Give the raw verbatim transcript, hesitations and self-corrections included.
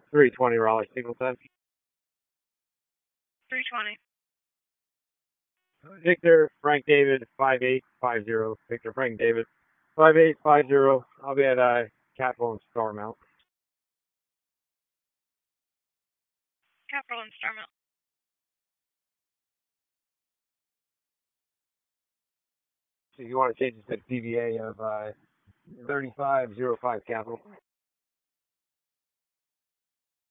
three twenty Raleigh, Singleton. three twenty. Victor Frank David five eight five zero. Victor Frank David five eight five zero. I'll be at uh, Capital and Starmount. Capital and Starmount. So you want to change it to D V A of uh, thirty-five oh five Capital.